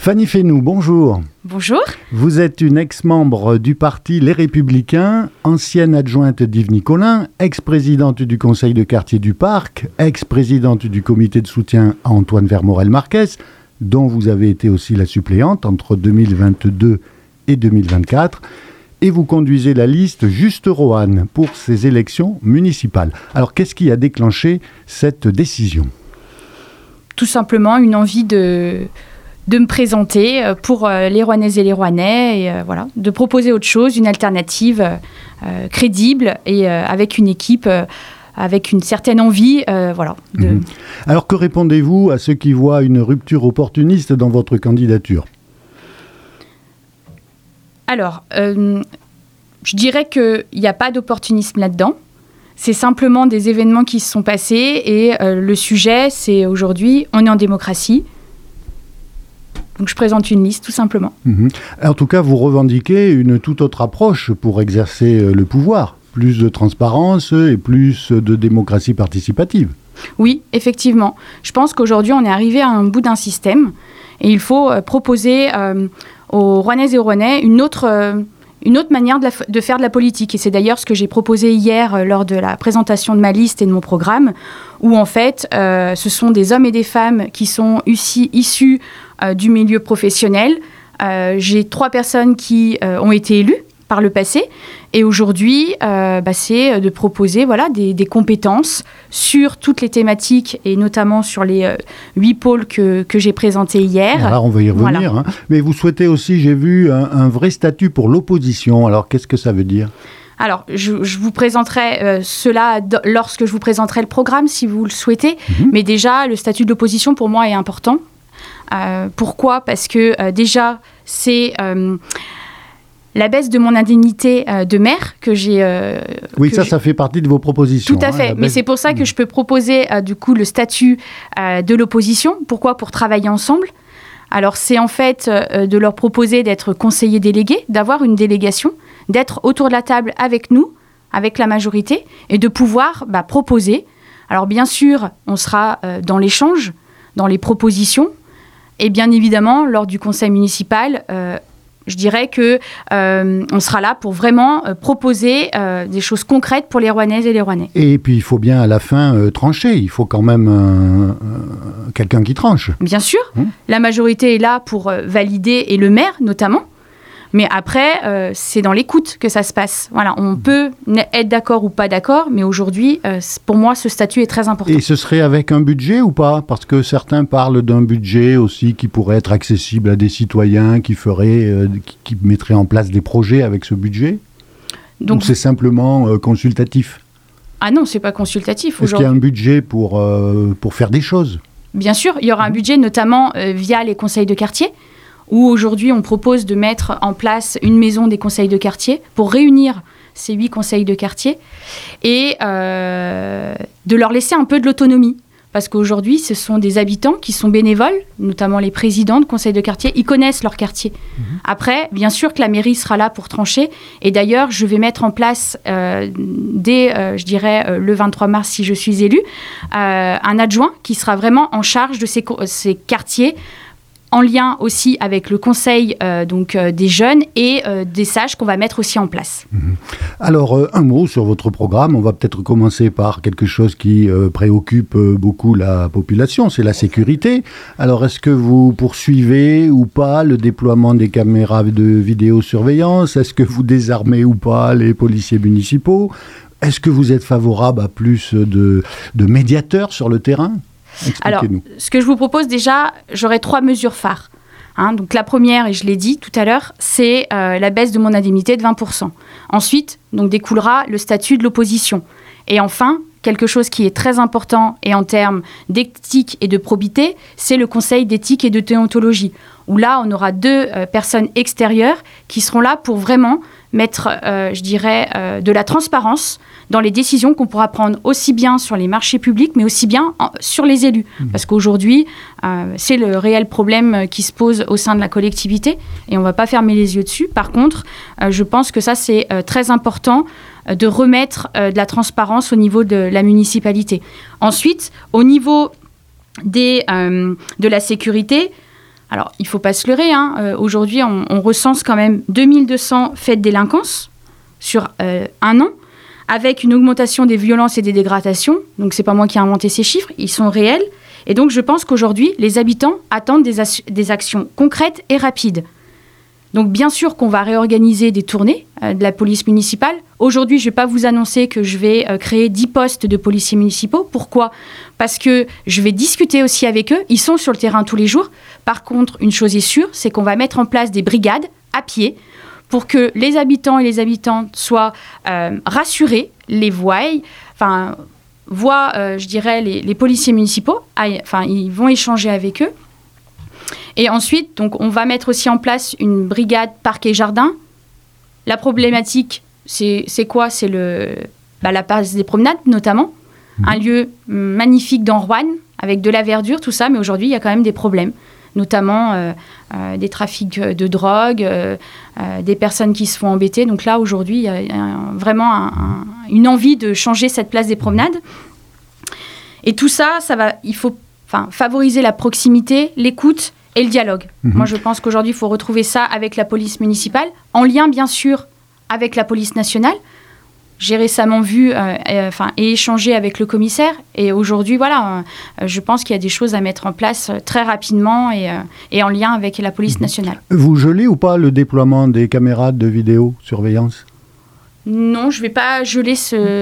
Fanny Fénoux, bonjour. Bonjour. Vous êtes une ex-membre du parti Les Républicains, ancienne adjointe d'Yves Nicolin, ex-présidente du conseil de quartier du Parc, ex-présidente du comité de soutien à Antoine Vermorel-Marquez, dont vous avez été aussi la suppléante entre 2022 et 2024. Et vous conduisez la liste Juste Roanne pour ces élections municipales. Alors, qu'est-ce qui a déclenché cette décision ? Tout simplement une envie de me présenter pour les Rouennaises et les Rouennais, et de proposer autre chose, une alternative crédible et avec une équipe avec une certaine envie. Alors que répondez-vous à ceux qui voient une rupture opportuniste dans votre candidature ? Alors, je dirais qu'il n'y a pas d'opportunisme là-dedans. C'est simplement des événements qui se sont passés et le sujet, c'est aujourd'hui, on est en démocratie. Donc je présente une liste, tout simplement. En tout cas, vous revendiquez une toute autre approche pour exercer le pouvoir. Plus de transparence et plus de démocratie participative. Oui, effectivement. Je pense qu'aujourd'hui, on est arrivé à un bout d'un système et il faut proposer aux Rouennaises et aux Rouennais une autre manière de faire de la politique. Et c'est d'ailleurs ce que j'ai proposé hier lors de la présentation de ma liste et de mon programme, où en fait, ce sont des hommes et des femmes qui sont issus du milieu professionnel. J'ai 3 personnes qui ont été élues par le passé. Et aujourd'hui, c'est de proposer des compétences sur toutes les thématiques et notamment sur les 8 pôles que j'ai présentés hier. Alors, on va y revenir. Voilà. Mais vous souhaitez aussi, j'ai vu, un vrai statut pour l'opposition. Alors, qu'est-ce que ça veut dire ? Alors, je vous présenterai cela lorsque je vous présenterai le programme, si vous le souhaitez. Mais déjà, le statut de l'opposition, pour moi, est important. Pourquoi ? Parce que déjà, c'est la baisse de mon indemnité de maire que j'ai... ça fait partie de vos propositions. Tout à fait, mais c'est pour ça que je peux proposer du coup le statut de l'opposition. Pourquoi ? Pour travailler ensemble. Alors c'est en fait de leur proposer d'être conseiller délégué, d'avoir une délégation, d'être autour de la table avec nous, avec la majorité, et de pouvoir proposer. Alors bien sûr, on sera dans l'échange, dans les propositions, et bien évidemment, lors du conseil municipal... je dirais qu'on sera là pour vraiment proposer des choses concrètes pour les Rouennaises et les Rouennais. Et puis, il faut bien à la fin trancher. Il faut quand même quelqu'un qui tranche. Bien sûr. La majorité est là pour valider, et le maire notamment. Mais après, c'est dans l'écoute que ça se passe. Voilà, on peut être d'accord ou pas d'accord, mais aujourd'hui, pour moi, ce statut est très important. Et ce serait avec un budget ou pas ? Parce que certains parlent d'un budget aussi qui pourrait être accessible à des citoyens, qui mettraient en place des projets avec ce budget. Donc c'est simplement consultatif ? Ah non, c'est pas consultatif. Est-ce qu'il y a un budget pour faire des choses ? Bien sûr, il y aura un budget, notamment via les conseils de quartier, où aujourd'hui on propose de mettre en place une maison des conseils de quartier pour réunir ces 8 conseils de quartier et de leur laisser un peu de l'autonomie. Parce qu'aujourd'hui, ce sont des habitants qui sont bénévoles, notamment les présidents de conseils de quartier, ils connaissent leur quartier. Après, bien sûr que la mairie sera là pour trancher. Et d'ailleurs, je vais mettre en place, dès, le 23 mars, si je suis élue, un adjoint qui sera vraiment en charge de ces quartiers, en lien aussi avec le conseil des jeunes et des sages qu'on va mettre aussi en place. Alors, un mot sur votre programme. On va peut-être commencer par quelque chose qui préoccupe beaucoup la population, c'est la sécurité. Alors, est-ce que vous poursuivez ou pas le déploiement des caméras de vidéosurveillance ? Est-ce que vous désarmez ou pas les policiers municipaux ? Est-ce que vous êtes favorable à plus de médiateurs sur le terrain ? Alors, ce que je vous propose déjà, j'aurai 3 mesures phares. Donc la première, et je l'ai dit tout à l'heure, c'est la baisse de mon indemnité de 20%. Ensuite, donc, découlera le statut de l'opposition. Et enfin, quelque chose qui est très important et en termes d'éthique et de probité, c'est le conseil d'éthique et de déontologie, où là, on aura 2 personnes extérieures qui seront là pour vraiment mettre, de la transparence dans les décisions qu'on pourra prendre aussi bien sur les marchés publics, mais aussi bien sur les élus. Parce qu'aujourd'hui, c'est le réel problème qui se pose au sein de la collectivité et on ne va pas fermer les yeux dessus. Par contre, je pense que ça, c'est très important de remettre de la transparence au niveau de la municipalité. Ensuite, au niveau de la sécurité, Alors, il ne faut pas se leurrer. Aujourd'hui, on recense quand même 2200 faits de délinquance sur un an, avec une augmentation des violences et des dégradations. Donc, ce n'est pas moi qui ai inventé ces chiffres, ils sont réels. Et donc, je pense qu'aujourd'hui, les habitants attendent des actions concrètes et rapides. Donc, bien sûr qu'on va réorganiser des tournées de la police municipale. Aujourd'hui, je ne vais pas vous annoncer que je vais créer 10 postes de policiers municipaux. Pourquoi ? Parce que je vais discuter aussi avec eux. Ils sont sur le terrain tous les jours. Par contre, une chose est sûre, c'est qu'on va mettre en place des brigades à pied pour que les habitants et les habitantes soient rassurés, voient, je dirais, les policiers municipaux. Ils vont échanger avec eux. Et ensuite, donc, on va mettre aussi en place une brigade parc et jardin. La problématique, c'est quoi ? C'est la place des promenades, notamment. Un lieu magnifique dans Roanne, avec de la verdure, tout ça. Mais aujourd'hui, il y a quand même des problèmes, notamment des trafics de drogue, des personnes qui se font embêter. Donc là, aujourd'hui, il y a vraiment une envie de changer cette place des promenades. Et tout ça, il faut favoriser la proximité, l'écoute et le dialogue. Moi, je pense qu'aujourd'hui, il faut retrouver ça avec la police municipale, en lien, bien sûr, avec la police nationale. J'ai récemment vu et échangé avec le commissaire. Et aujourd'hui, je pense qu'il y a des choses à mettre en place très rapidement et en lien avec la police nationale. Vous gelez ou pas le déploiement des caméras de vidéosurveillance ? Non, je ne vais pas geler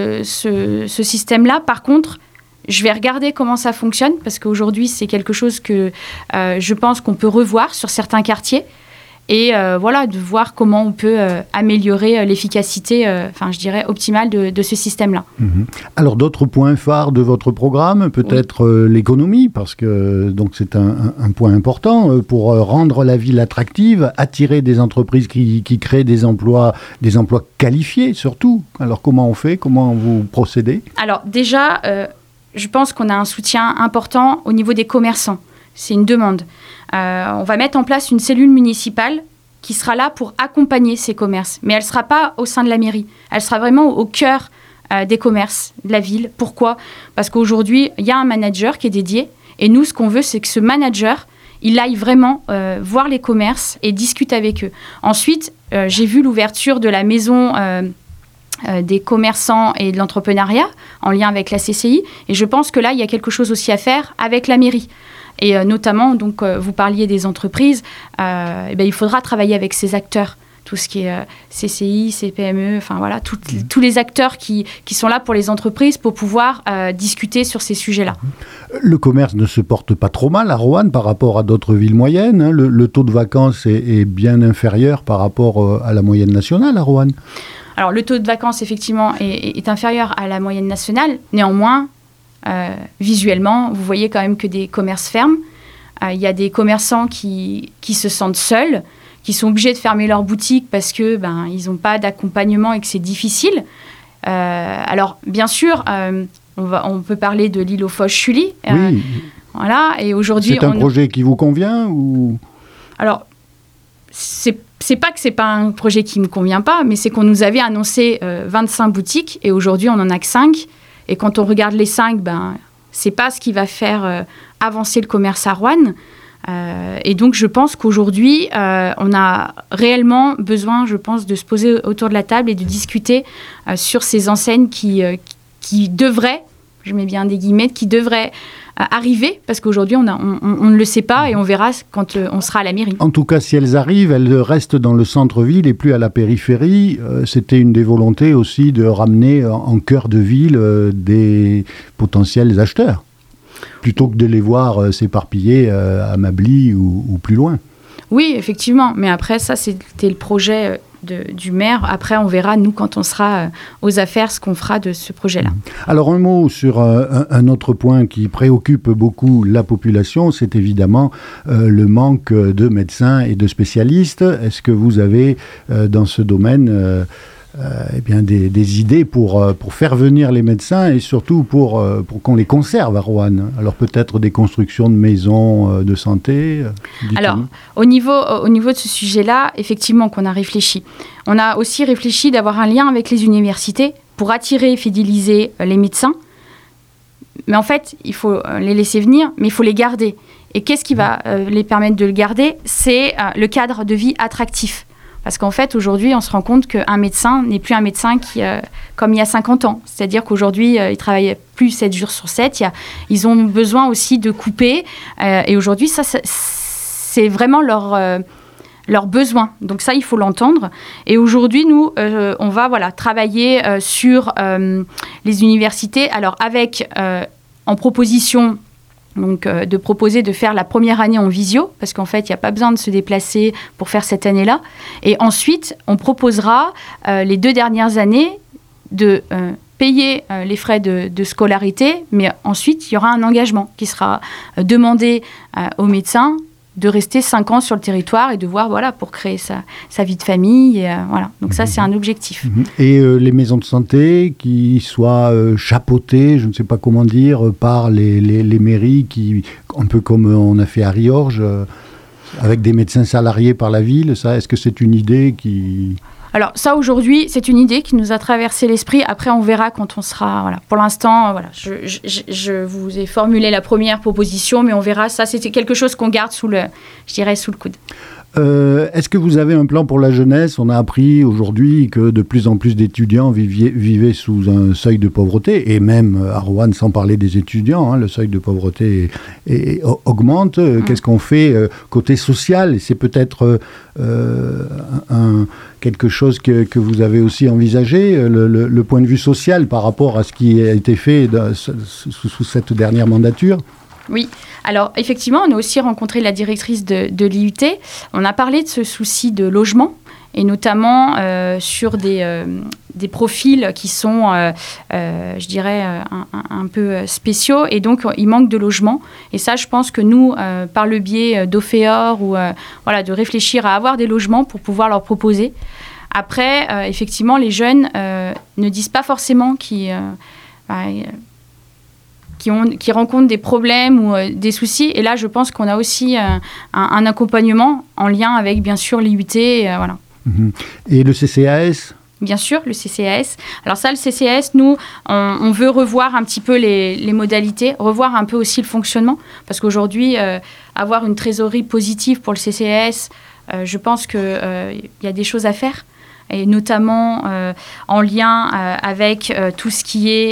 ce système-là. Par contre, je vais regarder comment ça fonctionne, parce qu'aujourd'hui, c'est quelque chose que je pense qu'on peut revoir sur certains quartiers. Et de voir comment on peut améliorer l'efficacité, je dirais, optimale de ce système-là. Alors, d'autres points phares de votre programme, peut-être l'économie, parce que donc, c'est un point important pour rendre la ville attractive, attirer des entreprises qui créent des emplois qualifiés surtout. Alors, comment on fait ? Comment vous procédez ? Alors, déjà, je pense qu'on a un soutien important au niveau des commerçants. C'est une demande. On va mettre en place une cellule municipale qui sera là pour accompagner ces commerces. Mais elle ne sera pas au sein de la mairie. Elle sera vraiment au cœur des commerces de la ville. Pourquoi ? Parce qu'aujourd'hui, il y a un manager qui est dédié. Et nous, ce qu'on veut, c'est que ce manager, il aille vraiment voir les commerces et discute avec eux. Ensuite, j'ai vu l'ouverture de la maison des commerçants et de l'entrepreneuriat en lien avec la CCI. Et je pense que là, il y a quelque chose aussi à faire avec la mairie. Et notamment, donc, vous parliez des entreprises, il faudra travailler avec ces acteurs, tout ce qui est CCI, CPME, tous les acteurs qui sont là pour les entreprises pour pouvoir discuter sur ces sujets-là. Le commerce ne se porte pas trop mal à Roanne par rapport à d'autres villes moyennes. Hein. Le taux de vacances est bien inférieur par rapport à la moyenne nationale à Roanne. Alors, le taux de vacances, effectivement, est inférieur à la moyenne nationale. Néanmoins, visuellement, vous voyez quand même que des commerces ferment. Il y a des commerçants qui se sentent seuls, qui sont obligés de fermer leur boutique parce que ils n'ont pas d'accompagnement et que c'est difficile. Alors, bien sûr, on peut parler de l'île aux Foches-Sully. Oui. Voilà. Et aujourd'hui, c'est un projet qui vous convient ou... Alors, c'est pas que c'est pas un projet qui me convient pas, mais c'est qu'on nous avait annoncé 25 boutiques et aujourd'hui on en a que 5. Et quand on regarde les 5, c'est pas ce qui va faire avancer le commerce à Roanne. Et donc je pense qu'aujourd'hui on a réellement besoin, je pense, de se poser autour de la table et de discuter sur ces enseignes qui devraient, je mets bien des guillemets, qui devraient arriver, parce qu'aujourd'hui, on ne le sait pas et on verra quand on sera à la mairie. En tout cas, si elles arrivent, elles restent dans le centre-ville et plus à la périphérie. C'était une des volontés aussi de ramener en cœur de ville des potentiels acheteurs, plutôt que de les voir s'éparpiller à Mably ou plus loin. Oui, effectivement, mais après, ça, c'était le projet du maire. Après, on verra, nous, quand on sera aux affaires, ce qu'on fera de ce projet-là. Alors, un mot sur un autre point qui préoccupe beaucoup la population, c'est évidemment le manque de médecins et de spécialistes. Est-ce que vous avez, dans ce domaine, des idées pour faire venir les médecins et surtout pour qu'on les conserve à Roanne? Alors peut-être des constructions de maisons de santé. Alors au niveau de ce sujet-là, effectivement qu'on a réfléchi. On a aussi réfléchi d'avoir un lien avec les universités pour attirer et fidéliser les médecins. Mais en fait, il faut les laisser venir, mais il faut les garder. Et qu'est-ce qui va les permettre de le garder ? C'est le cadre de vie attractif. Parce qu'en fait, aujourd'hui, on se rend compte qu'un médecin n'est plus un médecin comme il y a 50 ans. C'est-à-dire qu'aujourd'hui, ils ne travaillent plus 7 jours sur 7. Ils ont besoin aussi de couper. Et aujourd'hui, ça, c'est vraiment leur besoin. Donc ça, il faut l'entendre. Et aujourd'hui, nous, on va travailler sur les universités. Alors, avec en proposition... Donc, de proposer de faire la première année en visio, parce qu'en fait, il n'y a pas besoin de se déplacer pour faire cette année-là. Et ensuite, on proposera les 2 dernières années de payer les frais de scolarité, mais ensuite, il y aura un engagement qui sera demandé aux médecins de rester 5 ans sur le territoire et de voir, pour créer sa vie de famille. Et, voilà. Donc ça, c'est un objectif. Et les maisons de santé qui soient chapeautées, je ne sais pas comment dire, par les mairies, un peu comme on a fait à Riorges, avec des médecins salariés par la ville, ça, est-ce que c'est une idée qui... Alors ça, aujourd'hui, c'est une idée qui nous a traversé l'esprit. Après, on verra quand on sera... Voilà. Pour l'instant, je vous ai formulé la première proposition, mais on verra. Ça, c'est quelque chose qu'on garde sous le coude. Est-ce que vous avez un plan pour la jeunesse ? On a appris aujourd'hui que de plus en plus d'étudiants vivaient sous un seuil de pauvreté, et même à Roanne, sans parler des étudiants, le seuil de pauvreté augmente. Qu'est-ce qu'on fait côté social ? Et c'est peut-être quelque chose que vous avez aussi envisagé, le point de vue social par rapport à ce qui a été fait sous cette dernière mandature ? Oui, alors effectivement, on a aussi rencontré la directrice de l'IUT. On a parlé de ce souci de logement, et notamment sur des profils qui sont, je dirais, un peu spéciaux, et donc il manque de logement. Et ça, je pense que nous, par le biais d'Ophéor, ou de réfléchir à avoir des logements pour pouvoir leur proposer. Après, effectivement, les jeunes ne disent pas forcément qui rencontrent des problèmes ou des soucis. Et là, je pense qu'on a aussi un accompagnement en lien avec, bien sûr, l'IUT. Et le CCAS ? Bien sûr, le CCAS. Alors ça, le CCAS, nous, on veut revoir un petit peu les modalités, revoir un peu aussi le fonctionnement. Parce qu'aujourd'hui, avoir une trésorerie positive pour le CCAS, je pense qu'il y a des choses à faire. Et notamment en lien avec tout ce qui est...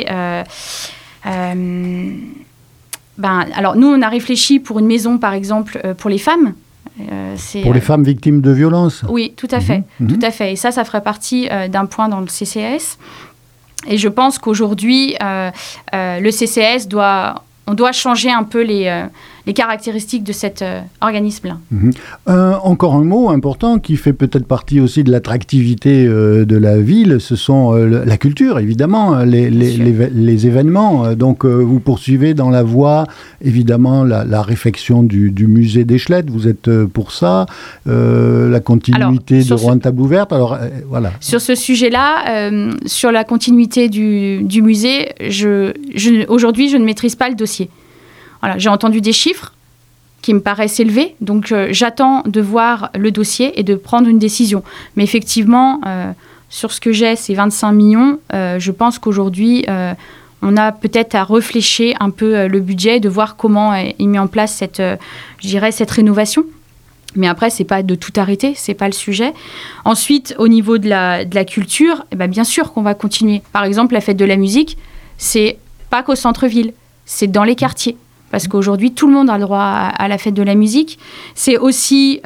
alors nous, on a réfléchi pour une maison, par exemple, pour les femmes. Les femmes victimes de violences ? Oui, tout à fait. Tout à fait. Et ça ferait partie d'un point dans le CCAS. Et je pense qu'aujourd'hui, le CCAS on doit changer un peu les caractéristiques de cet organisme-là. Encore un mot important qui fait peut-être partie aussi de l'attractivité de la ville, ce sont la culture, évidemment, les événements. Donc, vous poursuivez dans la voie, évidemment, la réfection du musée d'Échelette. Vous êtes pour ça. La continuité de Roanne Table Ouverte. Alors, voilà. Sur ce sujet-là, sur la continuité du musée, aujourd'hui, je ne maîtrise pas le dossier. Voilà, j'ai entendu des chiffres qui me paraissent élevés, donc j'attends de voir le dossier et de prendre une décision. Mais effectivement, sur ce que j'ai, c'est 25 millions. Je pense qu'aujourd'hui, on a peut-être à réfléchir un peu le budget, de voir comment est mis en place cette rénovation. Mais après, c'est pas de tout arrêter, c'est pas le sujet. Ensuite, au niveau de la culture, bien sûr qu'on va continuer. Par exemple, la fête de la musique, c'est pas qu'au centre-ville, c'est dans les quartiers. Parce qu'aujourd'hui, tout le monde a le droit à la fête de la musique. C'est aussi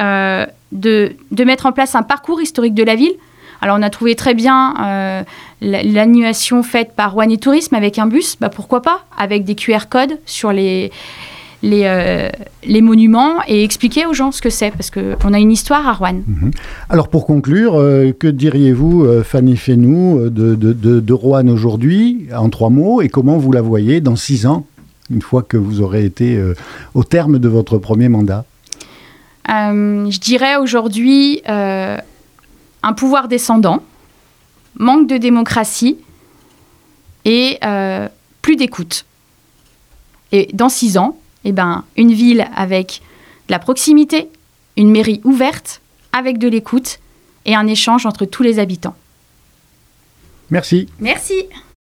de mettre en place un parcours historique de la ville. Alors, on a trouvé très bien l'animation faite par Roanne Tourisme avec un bus. Pourquoi pas ? Avec des QR codes sur les monuments, et expliquer aux gens ce que c'est, parce qu'on a une histoire à Roanne. Alors, pour conclure, que diriez-vous, Fanny Fénoux, de Roanne aujourd'hui, en 3 mots, et comment vous la voyez dans 6 ans, une fois que vous aurez été au terme de votre premier mandat ? Je dirais aujourd'hui un pouvoir descendant, manque de démocratie et plus d'écoute. Et dans 6 ans, une ville avec de la proximité, une mairie ouverte, avec de l'écoute et un échange entre tous les habitants. Merci. Merci.